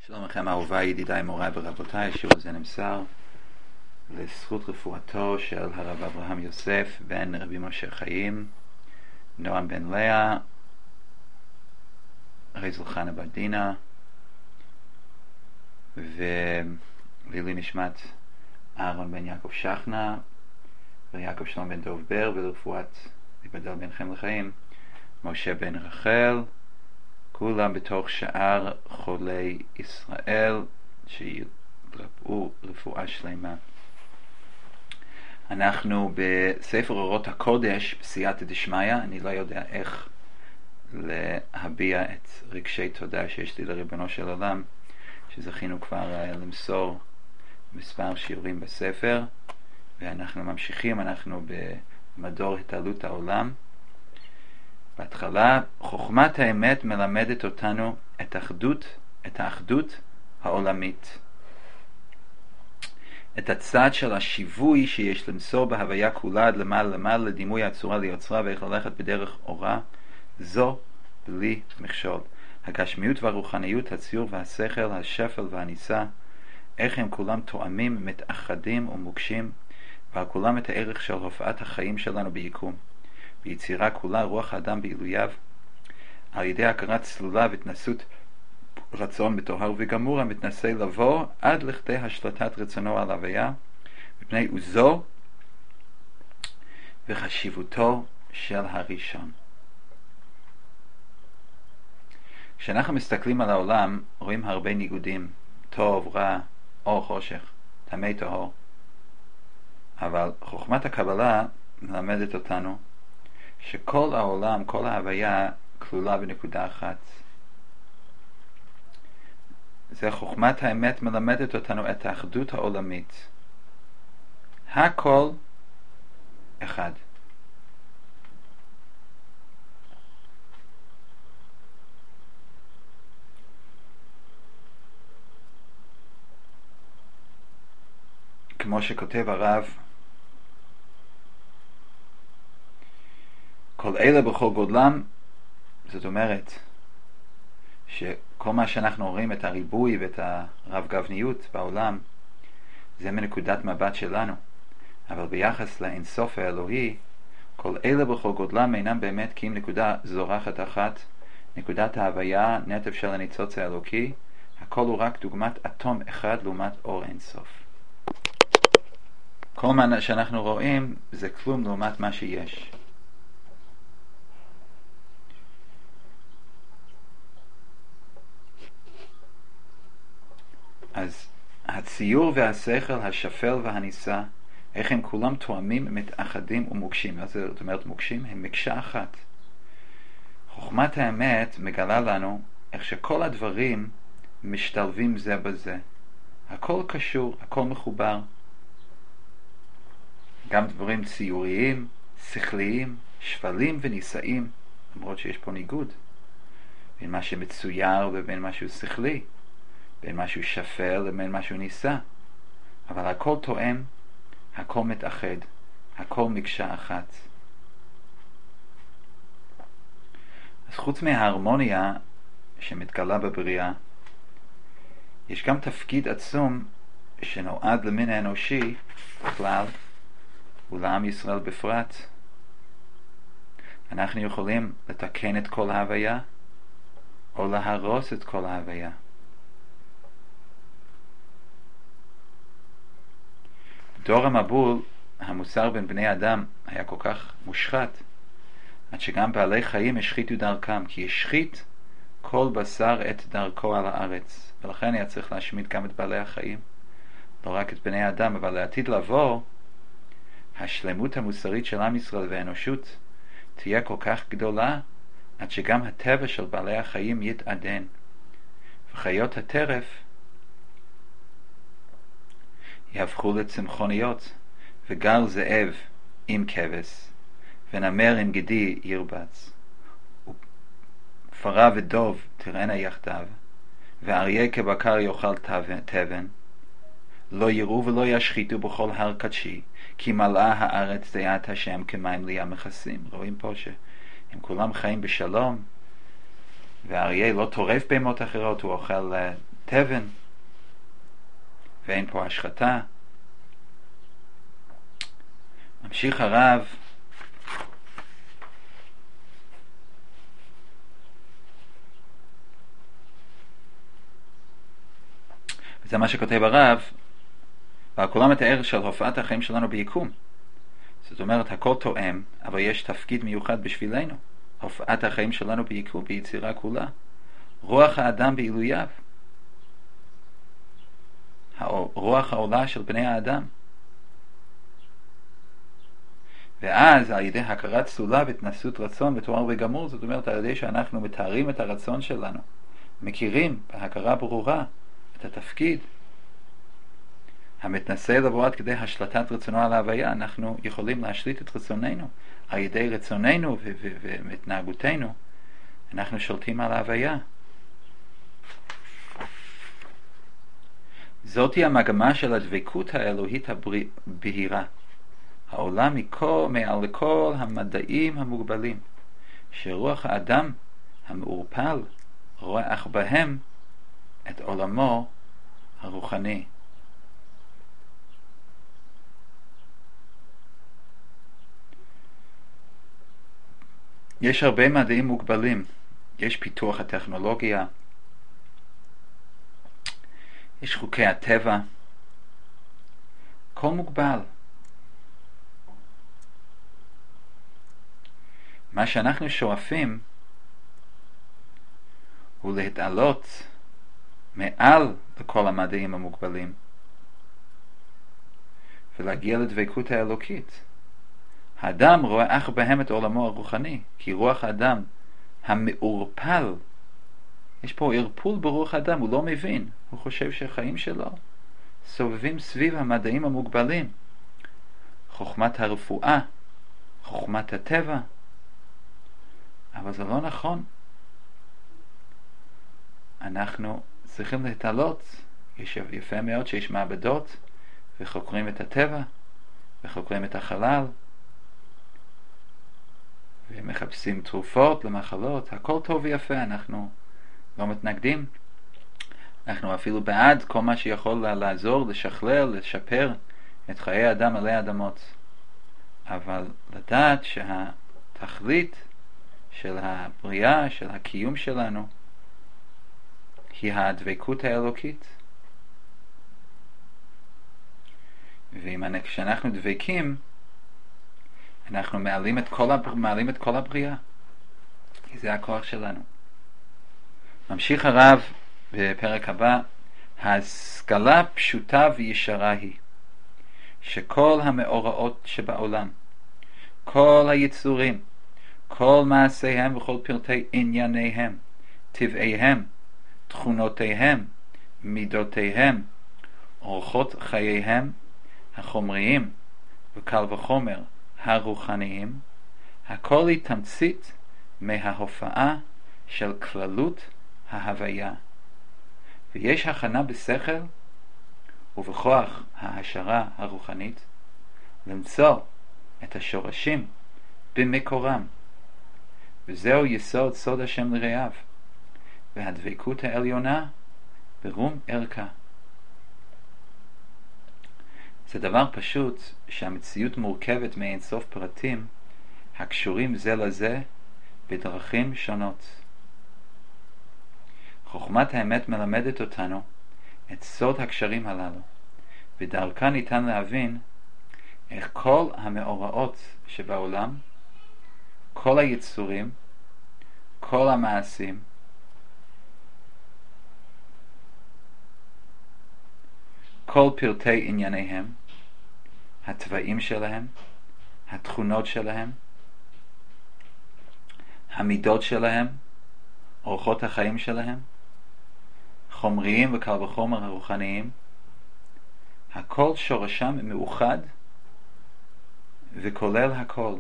שלום לכם אהוביי, ידידיי, מוריי ורבותיי. השיעור הזה נמסר לזכות רפואתו של הרב אברהם יוסף בן רבי משה חיים, נועם בן לאה, רזל חנה בת דינה, ולעילוי נשמת אהרון בן יעקב שכנה ויעקב שלום בן דוב בר, ולרפואת ייבדל בן חיים לחיים משה בן רחל, כולם בתוך שאר חולי ישראל שיתרפאו רפואה שלמה. אנחנו בספר אורות הקודש בסייעתא דשמיא. אני לא יודע איך להביע את רגשי תודה שיש לי לריבונו של עולם שזכינו כבר למסור מספר שיעורים בספר, ואנחנו ממשיכים. אנחנו במדור התעלות העולם. בהתחלה, חוכמת האמת מלמדת אותנו את האחדות העולמית, את הצד של השיווי שיש למסור בהוויה כולה עד למעלה לדימוי הצורה ליוצרה, ואיך ללכת בדרך אורה זו בלי מכשול. הגשמיות והרוחניות, הציור והשכל, השפל והניסה, איך הם כולם תואמים, מתאחדים ומוקשים, ועל כולם את הערך של הופעת החיים שלנו ביקום. ביצירה כולה רוח האדם בעילוייו, על ידי הכרת צלולה והתנסות רצון בטוהר וגמור, המתנסה לבוא עד לכדי השלטת רצונו על הוויה, מפני עוזו וחשיבותו של הראשון. כשאנחנו מסתכלים על העולם, רואים הרבה ניגודים, טוב, רע, אור, חושך, טמא, טהור. אבל חוכמת הקבלה מלמדת אותנו שכל העולם, כל ההוויה כלולה בנקודה אחת. זה חוכמת האמת מלמדת אותנו את האחדות העולמית. הכל אחד. כמו שכותב הרב, כל אלה בכל גודלם, זאת אומרת שכל מה שאנחנו רואים, את הריבוי ואת הרב גבניות בעולם, זה מנקודת מבט שלנו, אבל ביחס לאינסוף האלוהי, כל אלה בכל גודלם אינם באמת כי אם נקודה זורחת אחת, נקודת ההוויה, נתב של הניצוץ האלוקי, הכל הוא רק דוגמת אטום אחד לעומת אור אינסוף. כל מה שאנחנו רואים זה כלום לעומת מה שיש. אז הציור והשכל, השפל והניסה, איך הם כולם תואמים, מתאחדים ומוקשים. מה זאת אומרת מוקשים? הם מקשה אחת. חוכמת האמת מגלה לנו איך שכל הדברים משתלבים זה בזה. הכל קשור, הכל מחובר. גם דברים ציוריים, שכליים, שפלים וניסאים, למרות שיש פה ניגוד בין מה שמצויר ובין משהו שכלי, בין משהו שפל לבין משהו ניסה, אבל הכל תואם, הכל מתאחד, הכל מקשה אחת. אז חוץ מההרמוניה שמתגלה בבריאה, יש גם תפקיד עצום שנועד למין האנושי בכלל ולעם ישראל בפרט. אנחנו יכולים לתקן את כל ההוויה או להרוס את כל ההוויה. דור המבול, המוסר בין בני אדם היה כל כך מושחת, עד שגם בעלי חיים השחיתו דרכם, כי השחית כל בשר את דרכו על הארץ, ולכן היה צריך להשמיד גם את בעלי החיים, לא רק את בני האדם. אבל לעתיד לבוא, השלמות המוסרית של עם ישראל והאנושות תהיה כל כך גדולה, עד שגם הטבע של בעלי החיים יתעדן, וחיות הטרף יהפכו לצמחוניות, וגל זאב עם כבש, ונמר עם גדי ירבץ, ופרה ודוב תראינה יחדיו, ואריה כבקר יאכל תבן, לא יראו ולא ישחיתו בכל הר קדשי, כי מלאה הארץ דעת השם כמים לים מכסים. רואים פה שהם כולם חיים בשלום, והאריה לא טורף בהמות אחרות, הוא אוכל תבן, ואין פה השחתה. ממשיך הרב וזה מה שכותב הרב, והכולם מתאר של הופעת החיים שלנו ביקום. זאת אומרת, הכל תואם, אבל יש תפקיד מיוחד בשבילנו. הופעת החיים שלנו ביקום, ביצירה כולה. רוח האדם בעילוייו. רוח העולה של בני האדם. ואז על ידי הכרת סולה והתנסות רצון ותואר וגמור, זאת אומרת, על ידי שאנחנו מתארים את הרצון שלנו, מכירים בהכרה ברורה את התפקיד המתנסה לבוא עד כדי השלטת רצונו על ההוויה, אנחנו יכולים להשליט את רצוננו. על ידי רצוננו והתנהגותנו אנחנו שולטים על ההוויה. זאתי המגמה של הדבקות האלוהית הבהירה, העולה מעל לכל המדעים המוגבלים, שרוח האדם המעורפל רואה אך בהם את עולמו הרוחני. יש הרבה מדעים מוגבלים. יש פיתוח הטכנולוגיה, יש חוקי הטבע, הכל מוגבל. מה שאנחנו שואפים הוא להתעלות מעל לכל המדעים המוגבלים ולהגיע לדבקות האלוקית. האדם רואה אך בהם את עולמו הרוחני, כי רוח האדם המעורפל, יש פה ערפול ברוח האדם, הוא לא מבין, הוא חושב שהחיים שלו סובבים סביב המדעים המוגבלים, חוכמת הרפואה, חוכמת הטבע, אבל זה לא נכון. אנחנו צריכים להתעלות. יש יפה מאוד שיש מעבדות וחוקרים את הטבע וחוקרים את החלל ומחפשים תרופות למחלות. הכל טוב ויפה, אנחנו לא מתנגדים, אנחנו אפילו בעד כל מה שיכול לעזור, לשכלל, לשפר את חיי האדם עלי האדמות. אבל לדעת שהתכלית של הבריאה, של הקיום שלנו, היא הדבקות האלוקית. כשאנחנו דבקים, אנחנו מעלים את כל הבריאה, כי זה הכוח שלנו. ממשיך הרב בפרק הבא, ההשכלה פשוטה וישרה היא, שכל המאורעות שבעולם, כל היצורים, כל מעשיהם וכל פרטי ענייניהם, טבעיהם, תכונותיהם, מידותיהם, אורחות חייהם החומריים וקל וחומר הרוחניים, הכל היא תמצית מההופעה של כללות ההוויה. ויש הכנה בשכל ובכוח ההשערה הרוחנית למצוא את השורשים במקורם, וזהו יסוד סוד השם לרעיו, והדבקות העליונה ברום ערכה. זה דבר פשוט שהמציאות מורכבת מאין סוף פרטים הקשורים זה לזה בדרכים שונות. חוכמת האמת מלמדת אותנו את סוד הקשרים הללו, ודרכה ניתן להבין איך כל המאורעות שבעולם, כל היצורים, כל המעשים, כל פרטי ענייניהם, הטבעים שלהם, התכונות שלהם, המידות שלהם, אורחות החיים שלהם, חומריים וקל וחומר הרוחניים, הכל שורשם מאוחד וכולל הכל.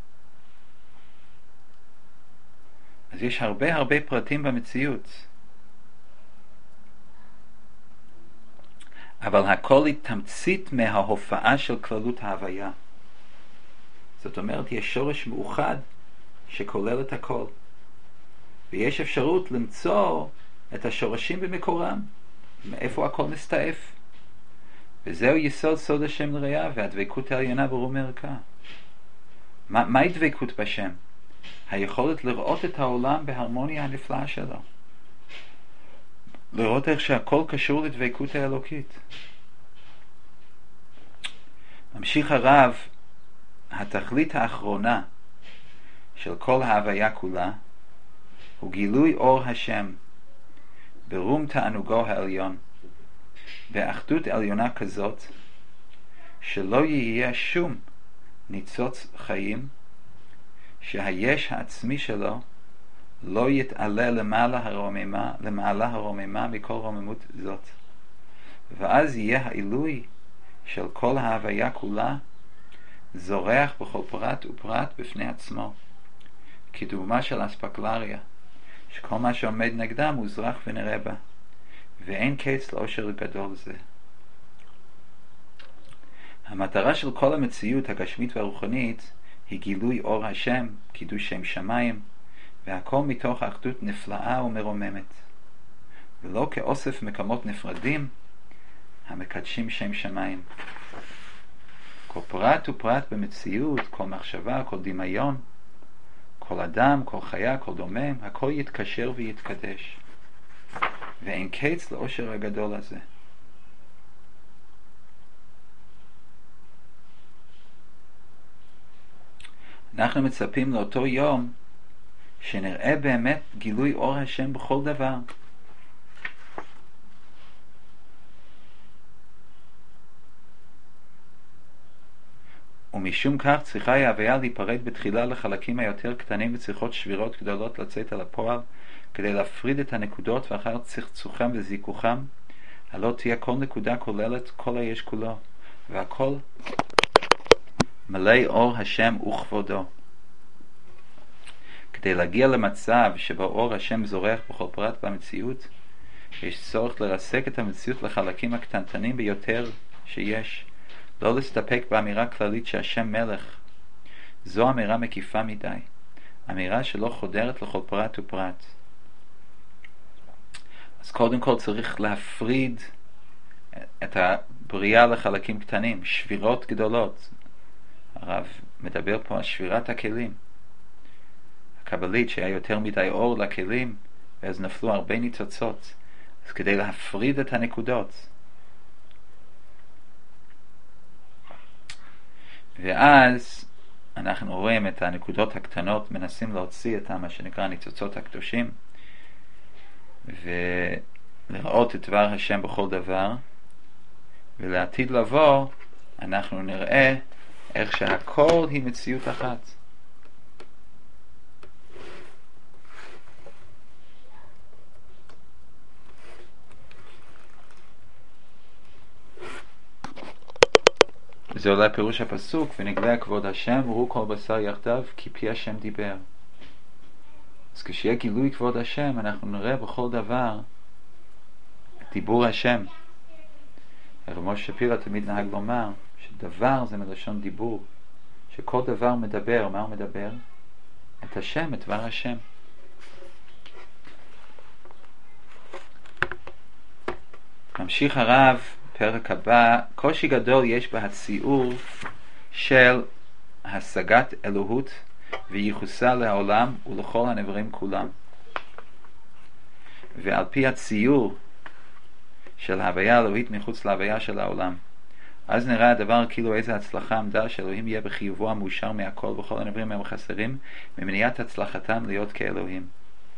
אז יש הרבה פרטים במציאות, אבל הכל היא תמצית מההופעה של כללות ההוויה. זאת אומרת, יש שורש מאוחד שכולל את הכל, ויש אפשרות למצוא את השורשים במקורם, איפה הכל מסתעף. וזהו יסוד סוד השם לראייה, והדבקות העליונה ברום ערכה. מהי דבקות בשם? היכולת לראות את העולם בהרמוניה הנפלאה שלו. לראות איך שהכל קשור לדבקות האלוקית. ממשיך הרב, התכלית האחרונה של כל ההוויה כולה הוא גילוי אור השם ברום תענוגו העליון, באחדות עליונה כזאת שלא יהיה שום ניצוץ חיים שהיש העצמי שלו לא יתעלה למעלה הרוממה מכל רוממות זאת, ואז יהיה העילוי של כל ההוויה כולה זורח בכל פרט ופרט בפני עצמו, כדוגמה של אספקלריה, שכל מה שעומד נגדה מוזרח ונראה בה, ואין קץ לאושר גדול זה. המטרה של כל המציאות הגשמית והרוחנית היא גילוי אור השם, קידוש שם שמיים, והכל מתוך אחדות נפלאה ומרוממת, ולא כאוסף מקומות נפרדים המקדשים שם שמיים. כל פרט ופרט במציאות, כל מחשבה, כל דמיון, כל אדם, כל חיה, כל דומם, הכל יתקשר ויתקדש, ואין קץ לאושר הגדול הזה. אנחנו מצפים לאותו יום שנראה באמת גילוי אור השם בכל דבר. ומשום כך צריכה ההוויה להיפרד בתחילה לחלקים היותר קטנים, וצריכות שבירות גדולות לצאת על הפועל כדי להפריד את הנקודות, ואחר צחצוחם וזיכוחם הלא תהיה כל נקודה כוללת כל היש כולו, והכל מלא אור השם וכבודו. כדי להגיע למצב שבו אור השם זורח בכל פרט במציאות, יש צורך לרסק את המציאות לחלקים הקטנטנים ביותר שיש, לא להסתפק באמירה כללית שהשם מלך. זו אמירה מקיפה מדי, אמירה שלא חודרת לכל פרט ופרט. אז קודם כל צריך להפריד את הבריאה לחלקים קטנים, שבירות גדולות. הרב מדבר פה על שבירת הכלים הקבלית, שהיה יותר מדי אור לכלים ואז נפלו הרבה ניצוצות. אז כדי להפריד את הנקודות, ואז אנחנו רואים את הנקודות הקטנות, מנסים להוציא את מה שנקרא הניצוצות הקדושים, ולראות את דבר השם בכל דבר, ולעתיד לבוא אנחנו נראה איך שהכל היא מציאות אחת. זה אולי פירוש הפסוק, ונגלה כבוד השם וראו כל בשר יחדיו כי פי השם דיבר. אז כשיהיה גילוי כבוד השם אנחנו נראה בכל דבר את דיבור השם. הרב משה שפירא תמיד נהג לומר שדבר זה מלשון דיבור, שכל דבר מדבר. מה הוא מדבר? את השם, את דבר השם. ממשיך הרב, פרק הבא, קושי גדול יש בהציור של השגת אלוהות וייחוסה לעולם ולכל הנבראים כולם. ועל פי הציור של ההוויה האלוהית מחוץ להוויה של העולם, אז נראה הדבר כאילו איזה הצלחה עמדה שאלוהים יהיה בחיובו המאושר מהכל וכל הנבראים הם חסרים ממניעת הצלחתם להיות כאלוהים.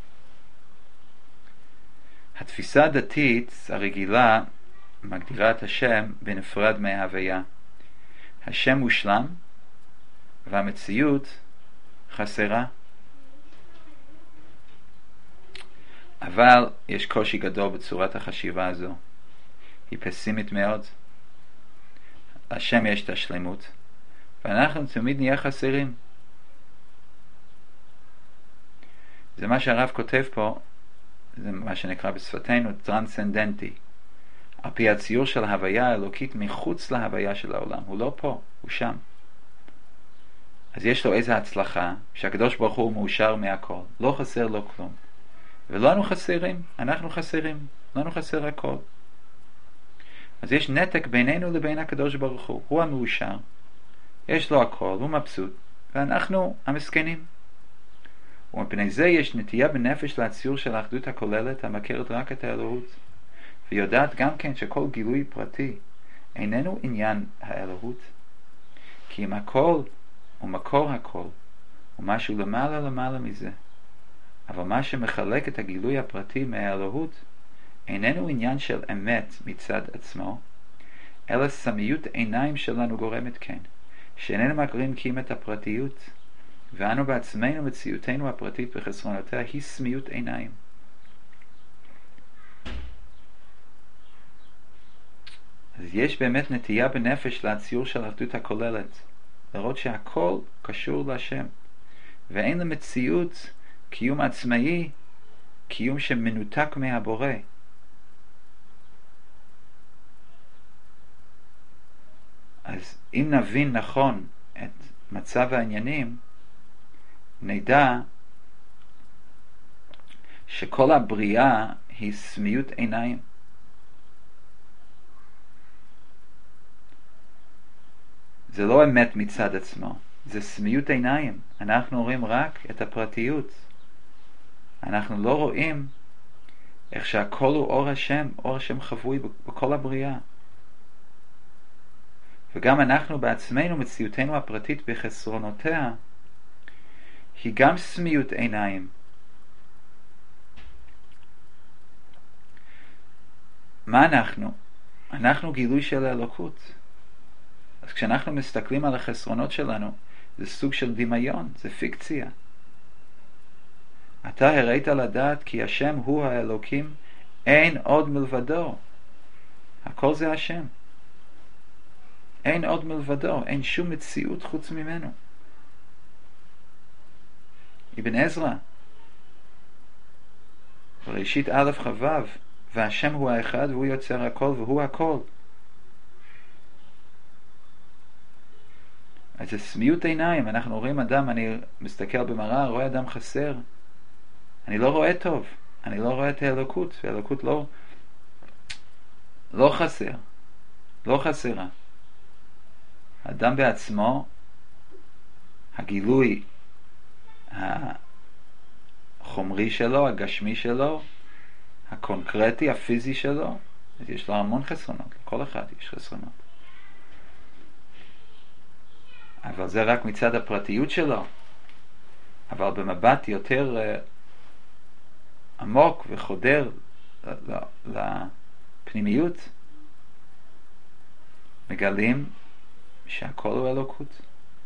התפיסה הדתית הרגילה מגדירה את השם בנפרד מההוויה. השם מושלם והמציאות חסרה. אבל יש קושי גדול בצורת החשיבה הזו, היא פסימית מאוד. השם יש את השלמות ואנחנו תמיד נהיה חסרים. זה מה שהרב כותב פה, זה מה שנקרא בשפתנו טרנסצנדנטי, על פי הציור של ההוויה האלוקית מחוץ להוויה של העולם. הוא לא פה, הוא שם. אז יש לו איזו הצלחה שהקדוש ברוך הוא מאושר מהכל, לא חסר לו כלום. ולא אנו חסרים, אנחנו חסרים, לנו חסר הכל. אז יש נתק בינינו לבין הקדוש ברוך הוא. הוא המאושר, יש לו הכל, הוא מבסוט, ואנחנו המסכנים. ומפני זה יש נטייה בנפש לציור של האחדות הכוללת המכרת רק את האלוהות, ויודעת גם כן שכל גילוי פרטי איננו עניין האלוהות, כי אם הכל ומקור הכל הוא משהו למעלה מזה. אבל מה שמחלק את הגילוי הפרטי מהאלוהות איננו עניין של אמת מצד עצמו, אלא סמיות עיניים שלנו גורמת כן, שאיננו מכירים קים את הפרטיות, ואנו בעצמנו מציאותנו הפרטית בחסרונותיה היא סמיות עיניים. אז יש באמת נטייה בנפש לציור של האחדות הכוללת, לראות שהכל קשור להשם, ואין למציאות קיום עצמאי, קיום שמנותק מהבורא. אז אם נבין נכון את מצב העניינים, נדע שכל הבריאה היא סמיות עיניים. זה לא אמת מצד עצמו, זה סמיות עיניים. אנחנו רואים רק את הפרטיות. אנחנו לא רואים איך שהכל הוא אור השם חבוי בכל הבריאה. וגם אנחנו בעצמנו, מציאותנו הפרטית בחסרונותיה, היא גם סמיות עיניים. מה אנחנו? אנחנו גילוי של האלוקות. אז כשאנחנו מסתכלים על החסרונות שלנו, זה סוג של דמיון, זה פיקציה. אתה הראית לדעת כי השם הוא האלוקים, אין עוד מלבדו. הכל זה השם. אין עוד מלבדו, אין שום מציאות חוץ ממנו. אבן עזרא, בראשית א' חו', והשם הוא האחד והוא יוצר הכל והוא הכל. אז זה סמיות עיניים. אנחנו רואים אדם, אני מסתכל במראה, רואה אדם חסר, אני לא רואה טוב, אני לא רואה את האלוקות, והאלוקות לא חסר, לא חסרה. האדם בעצמו, הגילוי החומרי שלו, הגשמי שלו, הקונקרטי, הפיזי שלו, יש לו המון חסרונות, לכל אחד יש חסרונות. אבל זה רק מצד הפרטיות שלו. אבל במבט יותר עמוק וחודר לפנימיות, מגלים שהכל הוא אלוקות.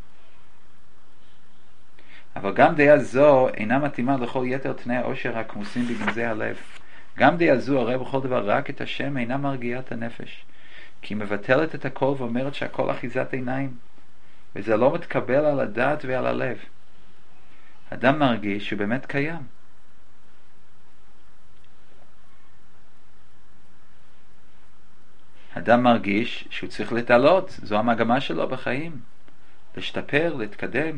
אבל גם דעה זו אינה מתאימה לכל יתר תנאי העושר הכמוסים בגנזי הלב. גם דעה זו הרי בכל דבר רק את השם אינה מרגיעת הנפש, כי היא מבטלת את הכל ואומרת שהכל אחיזת עיניים, וזה לא מתקבל על הדעת ועל הלב. אדם מרגיש שהוא באמת קיים. אדם מרגיש שהוא צריך להתעלות, זו המגמה שלו בחיים, להשתפר, להתקדם.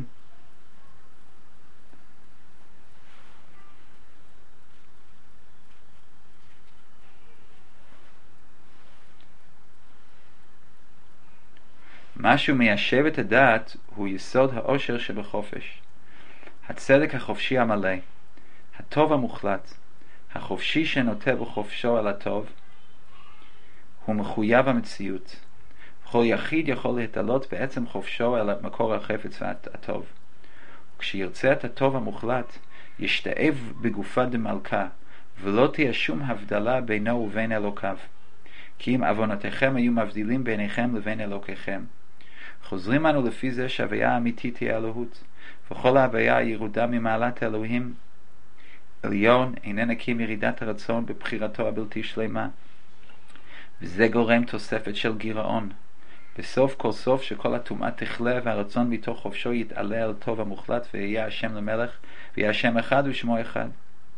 משהו מיישב את הדעת הוא יסוד העושר שבחופש. הצדק החופשי המלא, הטוב המוחלט, החופשי שנוטה בחופשו על הטוב, הוא מחויב המציאות. כל יחיד יכול להתעלות בעצם חופשו על מקור החפץ והטוב. כשירצה את הטוב המוחלט, ישתאב בגופה דמלכה, ולא תהיה שום הבדלה בינו ובין אלוקיו. כי אם עוונותיכם היו מבדילים ביניכם לבין אלוקיכם. חוזרים אנו לפי זה שההוויה האמיתית היא אלוהות, וכל ההוויה הירודה ממעלת אלוהים עליון איננה כי ירידת הרצון בבחירתו הבלתי שלמה, וזה גורם תוספת של גירעון. בסוף כל סוף שכל הטומאה תכלה והרצון מתוך חופשו יתעלה על טוב המוחלט ויהיה השם למלך ויהיה השם אחד ושמו אחד.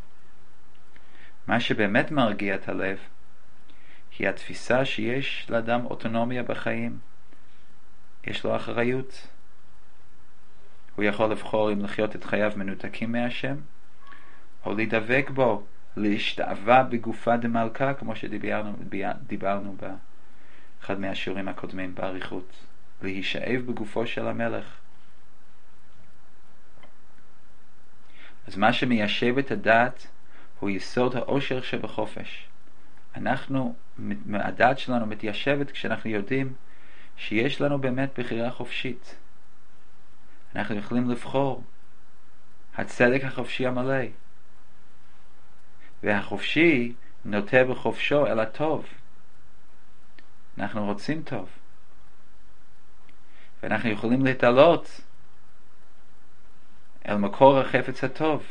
מה שבאמת מרגיע את הלב היא התפיסה שיש לאדם אוטונומיה בחיים. יש לו אחריות. הוא יכול לבחור אם לחיות את חייו מנותקים מהשם, או להידבק בו, להשתאווה בגופה דמלכה, כמו שדיברנו אחד מהשיעורים הקודמים בעריכות, להישאב בגופו של המלך. אז מה שמיישב את הדעת הוא יסוד האושר שבחופש. הדעת שלנו מתיישבת כשאנחנו יודעים שיש לנו באמת בחירה חופשית. אנחנו יכולים לבחור הצדק החופשי המלא, והחופשי נוטה בחופשו אל הטוב. אנחנו רוצים טוב, ואנחנו יכולים להתעלות אל מקור החפץ הטוב.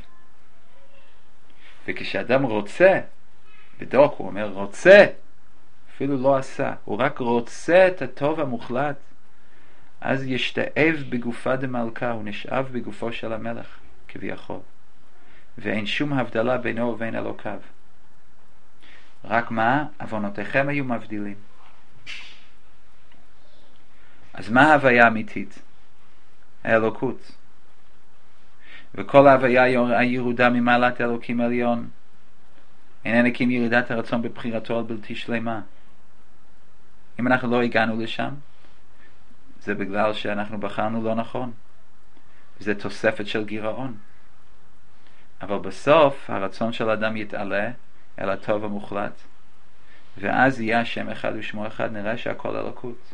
וכשאדם רוצה, בדוק הוא אומר רוצה, אפילו לא עשה, הוא רק רוצה את הטוב המוחלט, אז ישתאב בגופה דמלכה, הוא נשאב בגופו של המלך כביכול, ואין שום הבדלה בינו ובין אלוקיו. רק מה? עוונותיכם היו מבדילים. אז מה ההוויה האמיתית? האלוקות. וכל ההוויה הירודה ממעלת אלוקים עליון, איננה כי ירידת הרצון בבחירתו על בלתי שלמה. אם אנחנו לא הגענו לשם, זה בגלל שאנחנו בחרנו לא נכון. זה תוספת של גירעון. אבל בסוף הרצון של האדם יתעלה אל הטוב המוחלט, ואז יהיה השם אחד ושמו אחד, נראה שהכל אלוקות.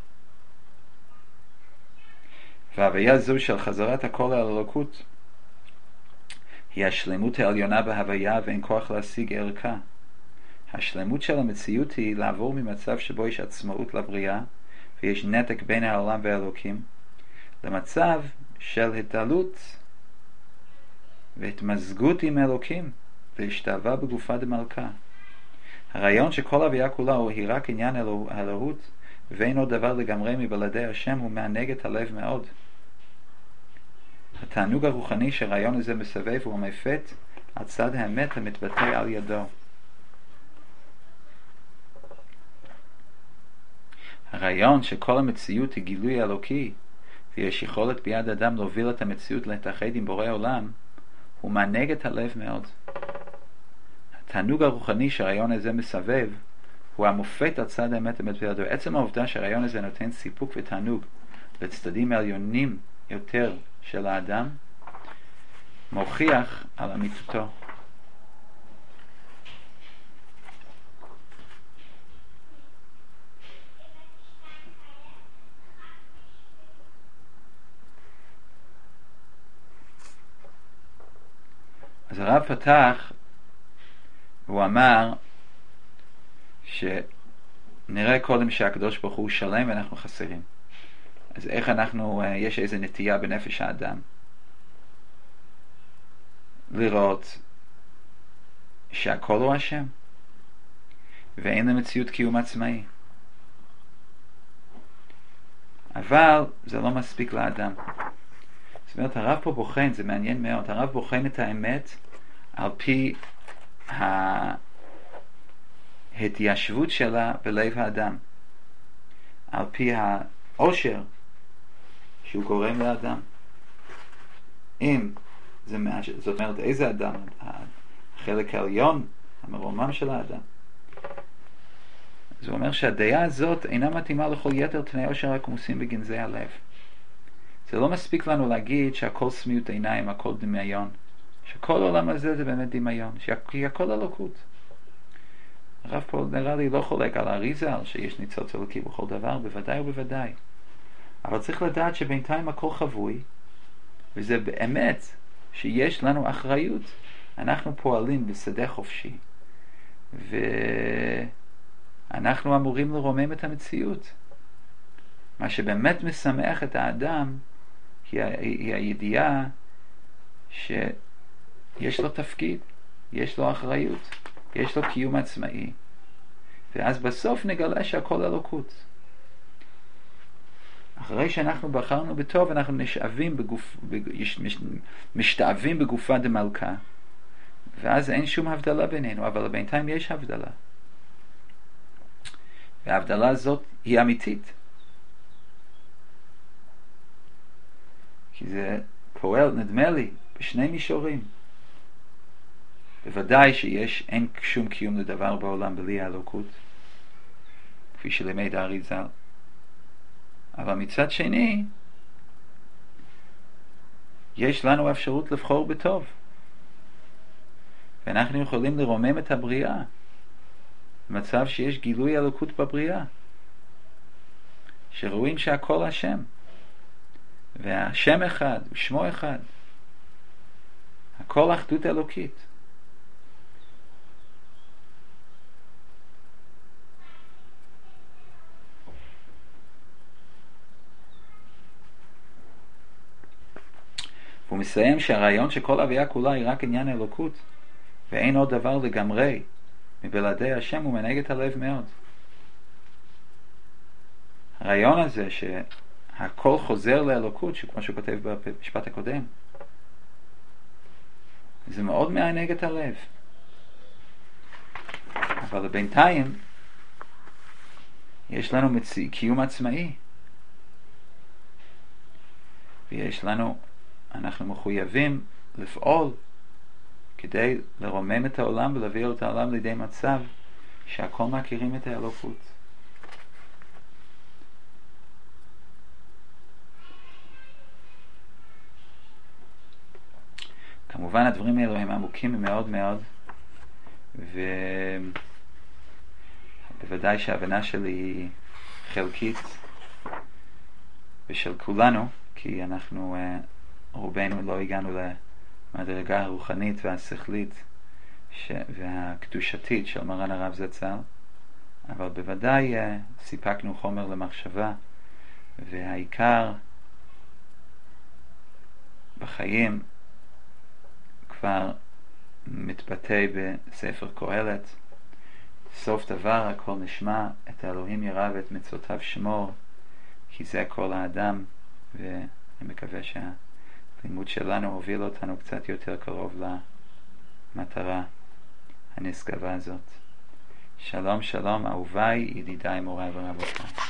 וההוויה זו של חזרת הכל אל אלוקות היא השלמות העליונה בהוויה, ואין כוח להשיג ערכה. השלמות של המציאות היא לעבור ממצב שבו יש עצמאות לבריאה ויש נתק בין העולם והאלוקים, למצב של התעלות והתמזגות עם אלוקים והשתאבה בגופה דמלכה. הרעיון שכל הוויה כולה היא רק עניין אלוהות ואין עוד דבר לגמרי מבלעדי השם הוא מענג את הלב מאוד. התענוג הרוחני שהרעיון הזה מסבב הוא המפת על צד האמת המתבטא על ידו. הרעיון שכל המציאות היא גילוי אלוקי ויש יכולת ביד אדם להוביל את המציאות להתאחד עם בורא עולם, הוא מענג את הלב מאוד. התענוג הרוחני שהרעיון הזה מסבב הוא המופת על צד האמת המתבטא על ידו. עצם העובדה שהרעיון הזה נותן סיפוק ותענוג לצדדים העליונים יותר של האדם מוכיח על אמיתותו. אז הרב פתח, הוא אמר שנראה קודם שהקדוש ברוך הוא שלם ואנחנו חסרים. אז איך יש איזו נטייה בנפש האדם לראות שהכל הוא השם ואין למציאות קיום עצמאי. אבל זה לא מספיק לאדם. זאת אומרת, הרב פה בוחן, זה מעניין מאוד, הרב בוחן את האמת על פי ההתיישבות שלה בלב האדם, על פי העושר שהוא גורם לאדם. אם זאת אומרת איזה אדם? החלק העליון, המרומם של האדם. אז הוא אומר שהדעה הזאת אינה מתאימה לכל יתר תנאי עושר הכמוסים בגנזי הלב. זה לא מספיק לנו להגיד שהכל סמיות עיניים, הכל דמיון, שכל העולם הזה זה באמת דמיון, כי הכל אלוקות. הרב פה נראה לי לא חולק על האריז"ל שיש ניצוץ אלוקי בכל דבר, בוודאי ובוודאי. אבל צריך לדעת שבינתיים הכל חבוי, וזה באמת שיש לנו אחריות. אנחנו פועלים בשדה חופשי, ואנחנו אמורים לרומם את המציאות. מה שבאמת משמח את האדם היא הידיעה שיש לו תפקיד, יש לו אחריות, יש לו קיום עצמאי, ואז בסוף נגלה שהכל אלוקות. אחרי שאנחנו בחרנו בטוב, אנחנו משתאבים בגופה דמלכה, ואז אין שום הבדלה בינינו, אבל בינתיים יש הבדלה, וההבדלה הזאת היא אמיתית, כי זה פועל, נדמה לי, בשני מישורים. בוודאי אין שום קיום לדבר בעולם בלי האלוקות, כפי שלימד הארי ז"ל. אבל מצד שני, יש לנו אפשרות לבחור בטוב. ואנחנו יכולים לרומם את הבריאה, במצב שיש גילוי אלוקות בבריאה. שרואים שהכל השם. והשם אחד, ושמו אחד. הכל אחדות אלוקית. והוא מסיים שהרעיון שכל הוויה כולה היא רק עניין אלוקות, ואין עוד דבר לגמרי מבלעדי השם, הוא מנהיג את הלב מאוד. הרעיון הזה שהכל חוזר לאלוקות, שכמו שהוא כותב במשפט הקודם, זה מאוד מענג את הלב. אבל בינתיים יש לנו קיום עצמאי, ויש לנו, אנחנו מחויבים לפעול כדי לרומם את העולם ולהביא את העולם לידי מצב שהכל מכירים את האלוקות. כמובן הדברים האלו הם עמוקים מאוד מאוד, ובוודאי שההבנה שלי היא חלקית ושל כולנו, כי אנחנו רובנו לא הגענו למדרגה הרוחנית והשכלית והקדושתית של מרן הרב זצ"ל, אבל בוודאי סיפקנו חומר למחשבה, והעיקר בחיים כבר מתבטא בספר קהלת, סוף דבר הכל נשמע, את האלוהים ירא ואת מצוותיו שמור, כי זה כל האדם. ואני מקווה שהלימוד שלנו הוביל אותנו קצת יותר קרוב למטרה הנשגבה הזאת. שלום שלום אהוביי, ידידיי, מוריי ורבותיי.